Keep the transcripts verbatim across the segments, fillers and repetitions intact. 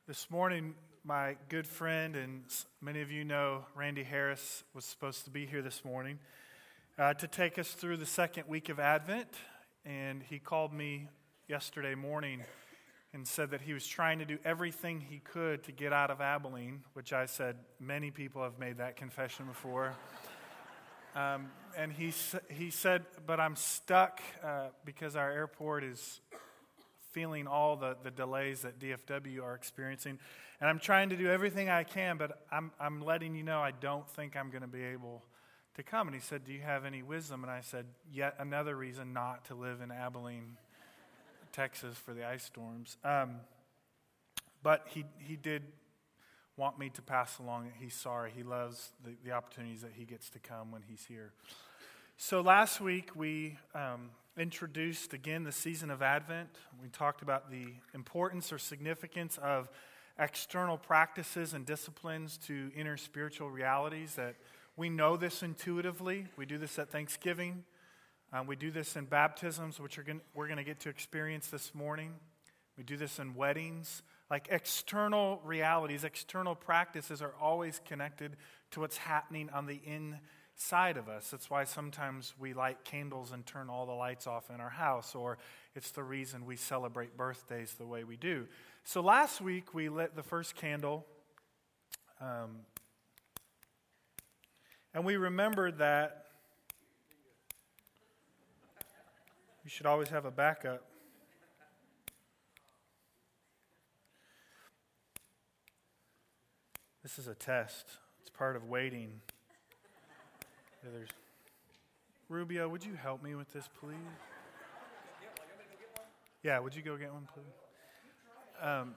This morning, my good friend, and many of you know Randy Harris, was supposed to be here this morning uh, to take us through the second week of Advent. And he called me yesterday morning and said that he was trying to do everything he could to get out of Abilene, which I said many people have made that confession before. Um, and he he said, but I'm stuck uh, because our airport is feeling all the, the delays that D F W are experiencing. And I'm trying to do everything I can, but I'm I'm letting you know I don't think I'm going to be able to come. And he said, do you have any wisdom? And I said, yet another reason not to live in Abilene, Texas for the ice storms. Um, but he, he did want me to pass along that he's sorry. He loves the, the opportunities that he gets to come when he's here. So last week we um, introduced again the season of Advent. We talked about the importance or significance of external practices and disciplines to inner spiritual realities. That we know this intuitively. We do this at Thanksgiving. Um, we do this in baptisms, which are gonna, we're going to get to experience this morning. We do this in weddings. Like external realities, external practices are always connected to what's happening on the inside of us. That's why sometimes we light candles and turn all the lights off in our house, or it's the reason we celebrate birthdays the way we do. So last week we lit the first candle, um, and we remembered that you should always have a backup. This is a test. It's part of waiting. Yeah, there's Rubio, would you help me with this, please? Yeah, would you go get one, please? Um,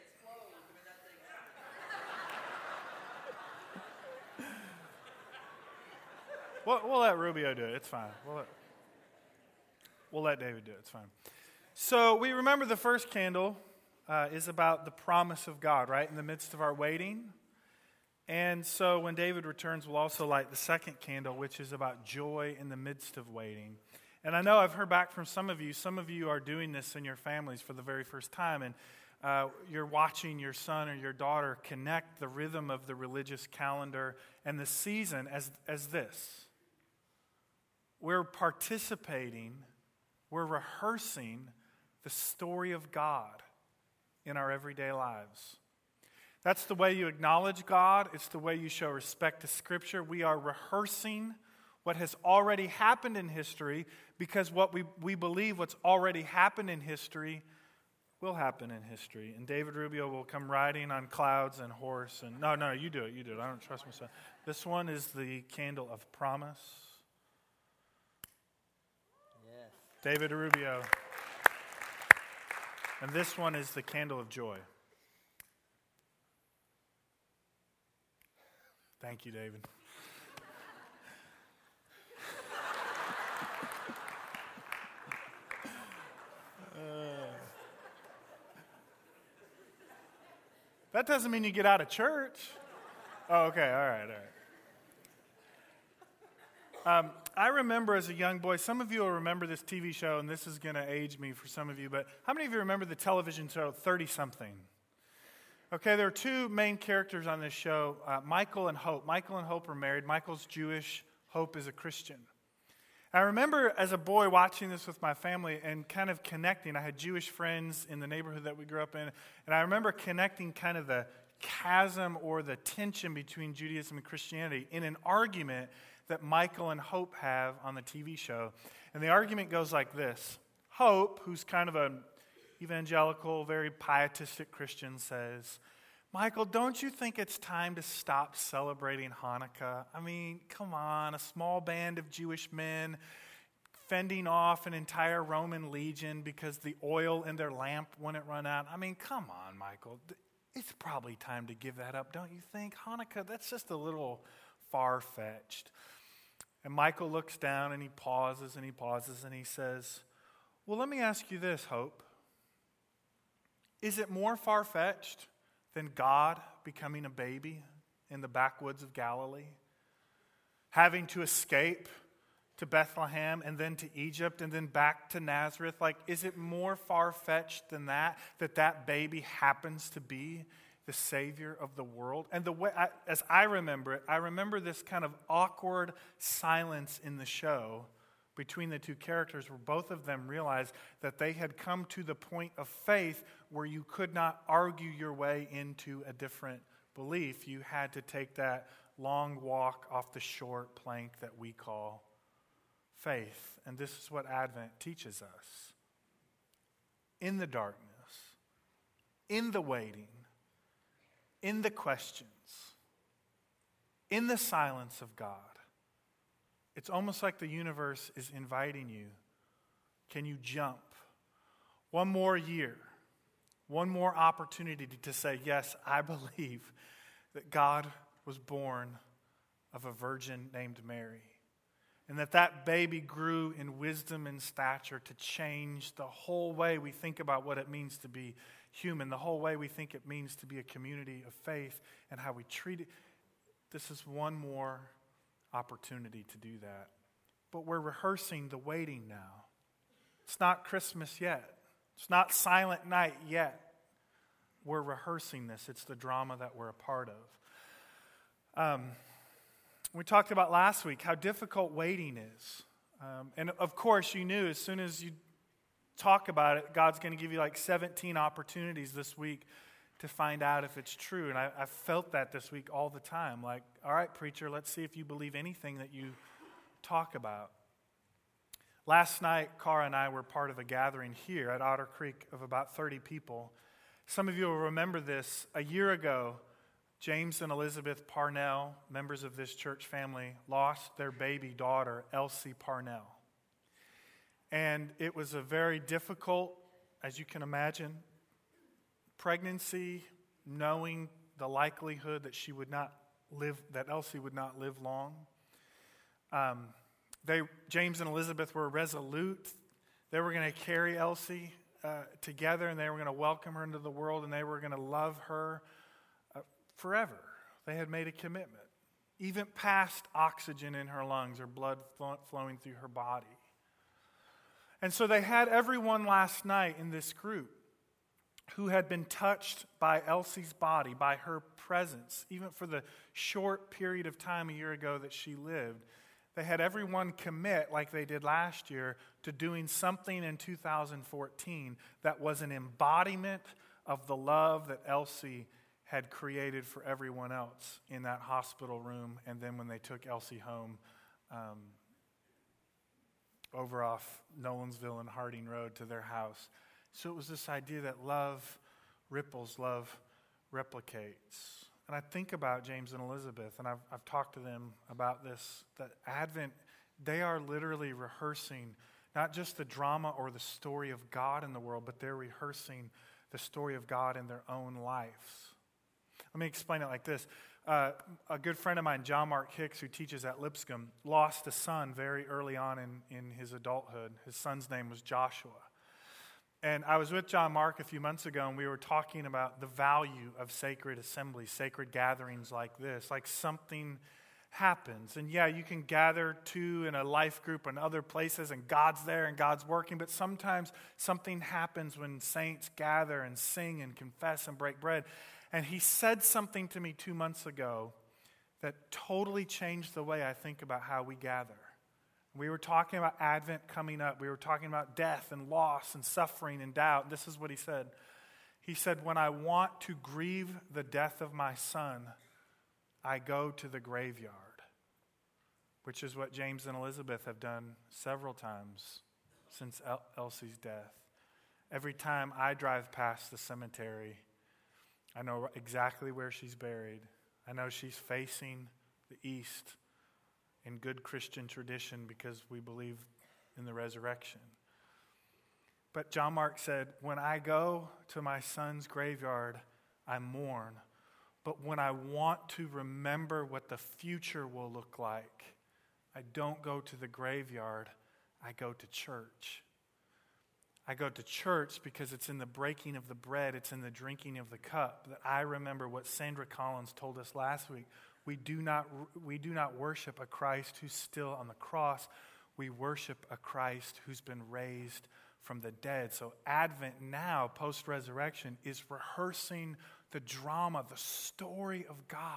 we'll, we'll let Rubio do it. It's fine. We'll let, we'll let David do it. It's fine. So we remember the first candle uh, is about the promise of God, right? In the midst of our waiting. And so when David returns, we'll also light the second candle, which is about joy in the midst of waiting. And I know I've heard back from some of you. Some of you are doing this in your families for the very first time. And uh, you're watching your son or your daughter connect the rhythm of the religious calendar and the season as, as this. We're participating, we're rehearsing the story of God in our everyday lives. That's the way you acknowledge God. It's the way you show respect to Scripture. We are rehearsing what has already happened in history because what we, we believe what's already happened in history will happen in history. And David Rubio will come riding on clouds and horse. And no, no, you do it. You do it. I don't trust myself. This one is the candle of promise. Yes. David Rubio. And this one is the candle of joy. Thank you, David. uh, that doesn't mean you get out of church. Oh, okay, all right, all right. Um, I remember as a young boy, some of you will remember this T V show, and this is going to age me for some of you, but how many of you remember the television show thirty-something? Okay, there are two main characters on this show, uh, Michael and Hope. Michael and Hope are married. Michael's Jewish. Hope is a Christian. I remember as a boy watching this with my family and kind of connecting. I had Jewish friends in the neighborhood that we grew up in, and I remember connecting kind of the chasm or the tension between Judaism and Christianity in an argument that Michael and Hope have on the T V show. And the argument goes like this. Hope, who's kind of a evangelical, very pietistic Christian, says, Michael, don't you think it's time to stop celebrating Hanukkah? I mean, come on, a small band of Jewish men fending off an entire Roman legion because the oil in their lamp wouldn't run out. I mean, come on, Michael. It's probably time to give that up, don't you think? Hanukkah, that's just a little far-fetched. And Michael looks down and he pauses and he pauses and he says, well, let me ask you this, Hope. Is it more far-fetched than God becoming a baby in the backwoods of Galilee? Having to escape to Bethlehem and then to Egypt and then back to Nazareth? Like, is it more far-fetched than that, that that baby happens to be the Savior of the world? And the way, I, as I remember it, I remember this kind of awkward silence in the show between the two characters where both of them realized that they had come to the point of faith where you could not argue your way into a different belief. You had to take that long walk off the short plank that we call faith. And this is what Advent teaches us. In the darkness, in the waiting, in the questions, in the silence of God, it's almost like the universe is inviting you. Can you jump? One more year, one more opportunity to say, yes, I believe that God was born of a virgin named Mary. And that that baby grew in wisdom and stature to change the whole way we think about what it means to be human, the whole way we think it means to be a community of faith and how we treat it. This is one more opportunity to do that. But we're rehearsing the waiting now. It's not Christmas yet. It's not Silent Night yet. We're rehearsing this. It's the drama that we're a part of. Um, we talked about last week how difficult waiting is. Um, and of course, you knew as soon as you talk about it, God's going to give you like seventeen opportunities this week to find out if it's true. And I, I felt that this week all the time. Like, all right, preacher, let's see if you believe anything that you talk about. Last night, Cara and I were part of a gathering here at Otter Creek of about thirty people. Some of you will remember this. A year ago, James and Elizabeth Parnell, members of this church family, lost their baby daughter, Elsie Parnell. And it was a very difficult, as you can imagine, pregnancy, knowing the likelihood that she would not live, that Elsie would not live long. Um, they, James and Elizabeth were resolute. They were going to carry Elsie uh, together, and they were going to welcome her into the world, and they were going to love her uh, forever. They had made a commitment, even past oxygen in her lungs or blood flow- flowing through her body. And so they had everyone last night in this group who had been touched by Elsie's body, by her presence, even for the short period of time a year ago that she lived. They had everyone commit, like they did last year, to doing something in two thousand fourteen that was an embodiment of the love that Elsie had created for everyone else in that hospital room, and then when they took Elsie home um, over off Nolensville and Harding Road to their house. So it was this idea that love ripples, love replicates. And I think about James and Elizabeth, and I've, I've talked to them about this, that Advent, they are literally rehearsing not just the drama or the story of God in the world, but they're rehearsing the story of God in their own lives. Let me explain it like this. Uh, a good friend of mine, John Mark Hicks, who teaches at Lipscomb, lost a son very early on in, in his adulthood. His son's name was Joshua. And I was with John Mark a few months ago, and we were talking about the value of sacred assemblies, sacred gatherings like this. Like something happens. And yeah, you can gather two in a life group and other places, and God's there and God's working. But sometimes something happens when saints gather and sing and confess and break bread. And he said something to me two months ago that totally changed the way I think about how we gather. We were talking about Advent coming up. We were talking about death and loss and suffering and doubt. This is what he said. He said, when I want to grieve the death of my son, I go to the graveyard, which is what James and Elizabeth have done several times since El- Elsie's death. Every time I drive past the cemetery, I know exactly where she's buried. I know she's facing the east in good Christian tradition because we believe in the resurrection. But John Mark said, when I go to my son's graveyard, I mourn. But when I want to remember what the future will look like, I don't go to the graveyard, I go to church. I go to church because it's in the breaking of the bread, it's in the drinking of the cup that I remember what Sandra Collins told us last week. We do not we do not worship a Christ who's still on the cross. we worship a Christ who's been raised from the dead. So Advent now, post-resurrection, is rehearsing the drama, the story of God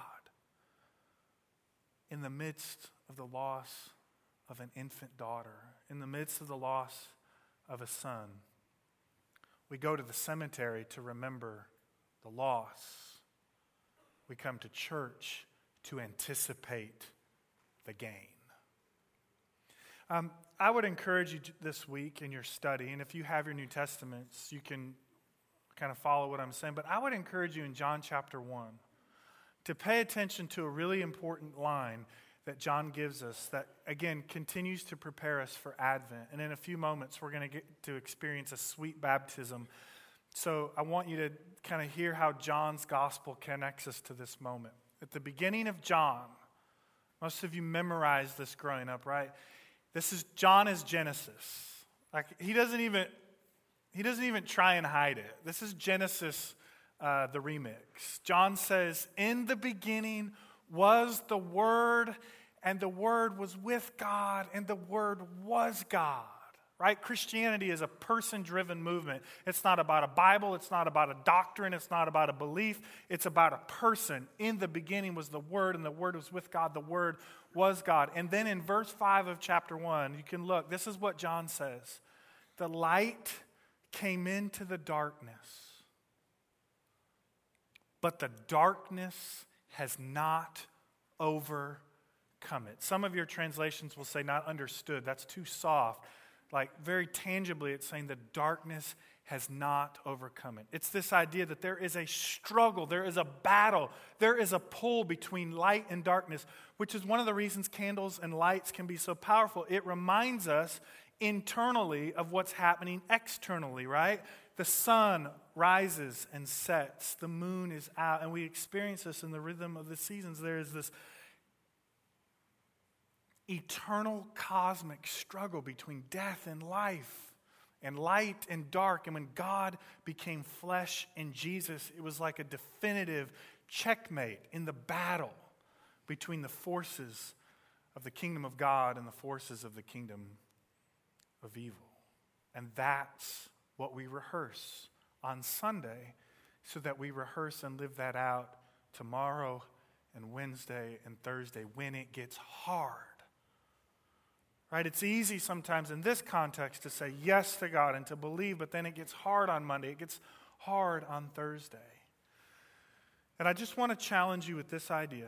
in the midst of the loss of an infant daughter, in the midst of the loss of a son. We go to the cemetery to remember the loss. We come to church to anticipate the gain. Um, I would encourage you this week in your study, and if you have your New Testaments, you can kind of follow what I'm saying, but I would encourage you in John chapter one to pay attention to a really important line that John gives us that, again, continues to prepare us for Advent. And in a few moments, we're going to get to experience a sweet baptism. So I want you to kind of hear how John's gospel connects us to this moment. At the beginning of John, most of you memorized this growing up, right? This is, John is Genesis. Like, he doesn't even, he doesn't even try and hide it. This is Genesis, uh, the remix. John says, in the beginning was the Word, and the Word was with God, and the Word was God. Right? Christianity is a person-driven movement. It's not about a Bible. It's not about a doctrine. It's not about a belief. It's about a person. In the beginning was the Word, and the Word was with God. The Word was God. And then in verse five of chapter one, you can look. This is what John says. The light came into the darkness, but the darkness has not overcome it. Some of your translations will say not understood. That's too soft. Like, very tangibly, it's saying the darkness has not overcome it. It's this idea that there is a struggle, there is a battle, there is a pull between light and darkness, which is one of the reasons candles and lights can be so powerful. It reminds us internally of what's happening externally, right? The sun rises and sets, the moon is out, and we experience this in the rhythm of the seasons. There is this eternal cosmic struggle between death and life, and light and dark. And when God became flesh in Jesus, it was like a definitive checkmate in the battle between the forces of the kingdom of God and the forces of the kingdom of evil. And that's what we rehearse on Sunday, so that we rehearse and live that out tomorrow and Wednesday and Thursday when it gets hard. Right? It's easy sometimes in this context to say yes to God and to believe, but then it gets hard on Monday. It gets hard on Thursday. And I just want to challenge you with this idea.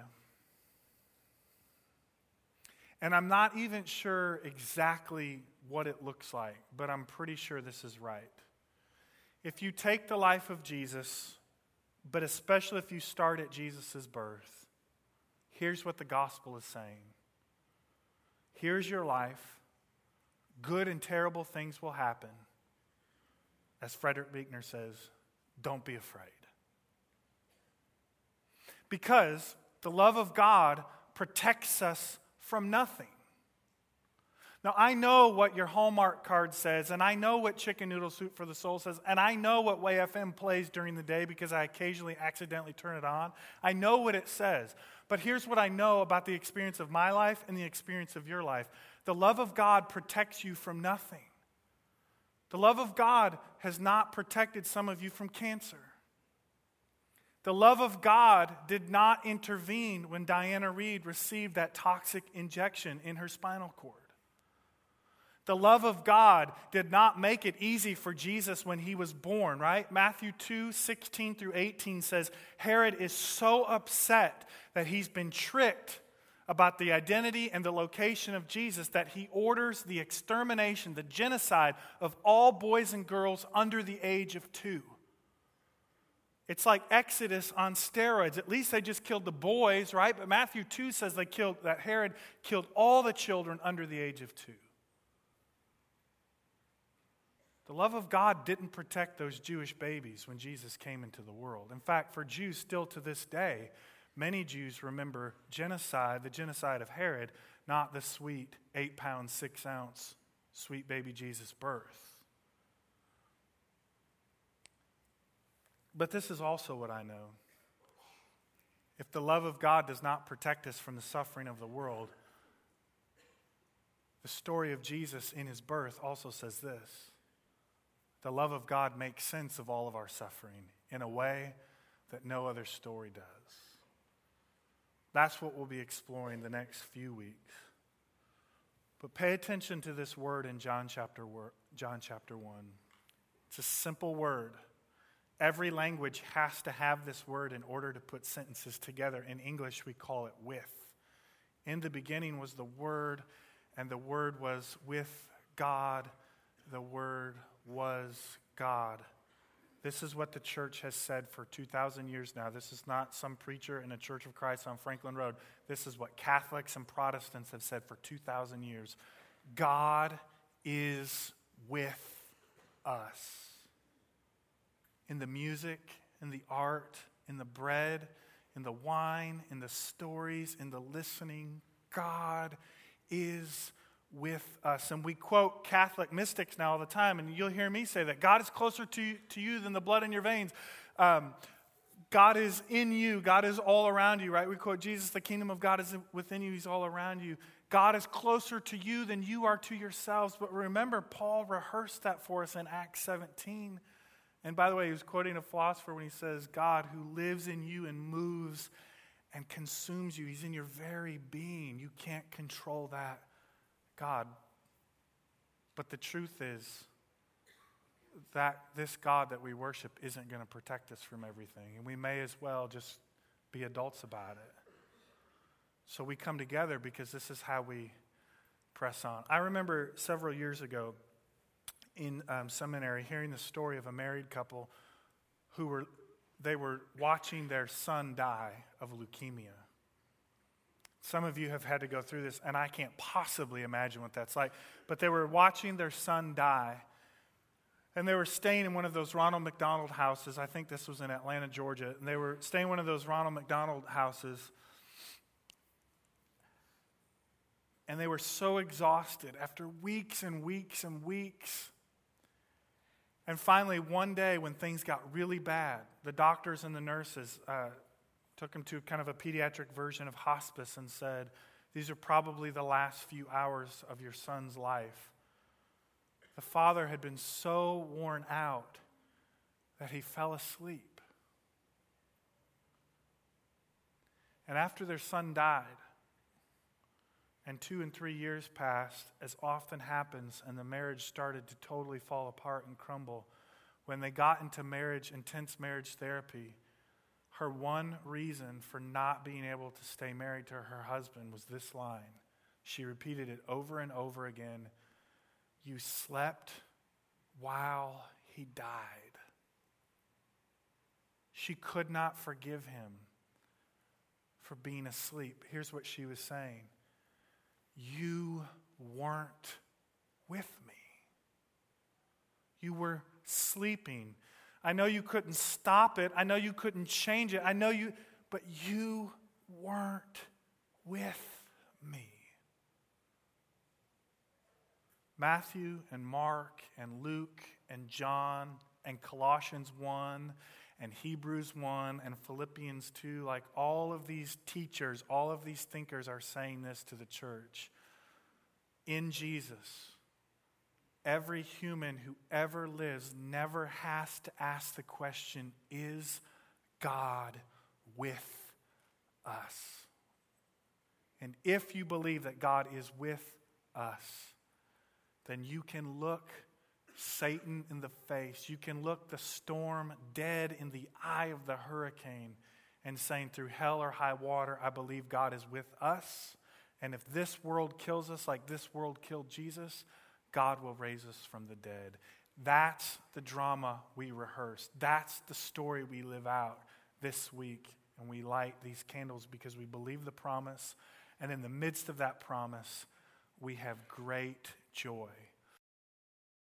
And I'm not even sure exactly what it looks like, but I'm pretty sure this is right. If you take the life of Jesus, but especially if you start at Jesus' birth, here's what the gospel is saying. Here's your life. Good and terrible things will happen. As Frederick Buechner says, don't be afraid. Because the love of God protects us from nothing. Now, I know what your Hallmark card says, and I know what Chicken Noodle Soup for the Soul says, and I know what Way F M plays during the day because I occasionally accidentally turn it on. I know what it says. But here's what I know about the experience of my life and the experience of your life. The love of God protects you from nothing. The love of God has not protected some of you from cancer. The love of God did not intervene when Diana Reed received that toxic injection in her spinal cord. The love of God did not make it easy for Jesus when he was born, right? Matthew two, sixteen through eighteen says, Herod is so upset that he's been tricked about the identity and the location of Jesus that he orders the extermination, the genocide of all boys and girls under the age of two. It's like Exodus on steroids. At least they just killed the boys, right? But Matthew two says they killed, that Herod killed all the children under the age of two. The love of God didn't protect those Jewish babies when Jesus came into the world. In fact, for Jews still to this day, many Jews remember genocide, the genocide of Herod, not the sweet eight pound, six ounce sweet baby Jesus birth. But this is also what I know. If the love of God does not protect us from the suffering of the world, The story of Jesus in his birth also says this: the love of God makes sense of all of our suffering in a way that no other story does. That's what we'll be exploring the next few weeks. But pay attention to this word in John chapter, John chapter one. It's a simple word. Every language has to have this word in order to put sentences together. In English, we call it with. In the beginning was the Word, and the Word was with God. The Word was God. This is what the church has said for two thousand years now. This is not some preacher in a Church of Christ on Franklin Road. This is what Catholics and Protestants have said for two thousand years. God is with us. In the music, in the art, in the bread, in the wine, in the stories, in the listening, God is with us. And we quote Catholic mystics now all the time, and you'll hear me say that God is closer to, to you than the blood in your veins. Um, God is in you. God is all around you, right? We quote Jesus, the kingdom of God is within you. He's all around you. God is closer to you than you are to yourselves. But remember, Paul rehearsed that for us in Acts seventeen. And by the way, he was quoting a philosopher when he says, God who lives in you and moves and consumes you. He's in your very being. You can't control that God. But the truth is that this God that we worship isn't going to protect us from everything. And we may as well just be adults about it. So we come together because this is how we press on. I remember several years ago in um, seminary hearing the story of a married couple who were, they were watching their son die of leukemia. Some of you have had to go through this, and I can't possibly imagine what that's like. But they were watching their son die, and they were staying in one of those Ronald McDonald houses. I think this was in Atlanta, Georgia. And they were staying in one of those Ronald McDonald houses. And they were so exhausted after weeks and weeks and weeks. And finally, one day when things got really bad, the doctors and the nurses uh, took him to kind of a pediatric version of hospice and said, these are probably the last few hours of your son's life. The father had been so worn out that he fell asleep. And after their son died, and two and three years passed, as often happens, and the marriage started to totally fall apart and crumble. When they got into marriage, intense marriage therapy, her one reason for not being able to stay married to her husband was this line. She repeated it over and over again. You slept while he died. She could not forgive him for being asleep. Here's what she was saying. You weren't with me. You were sleeping. I know you couldn't stop it. I know you couldn't change it. I know you, but you weren't with me. Matthew and Mark and Luke and John and Colossians one and Hebrews one and Philippians two, like all of these teachers, all of these thinkers are saying this to the church. In Jesus, every human who ever lives never has to ask the question, is God with us? And if you believe that God is with us, then you can look Satan in the face. You can look the storm dead in the eye of the hurricane and saying, through hell or high water, I believe God is with us. And if this world kills us like this world killed Jesus, God will raise us from the dead. That's the drama we rehearse. That's the story we live out this week. And we light these candles because we believe the promise. And in the midst of that promise, we have great joy.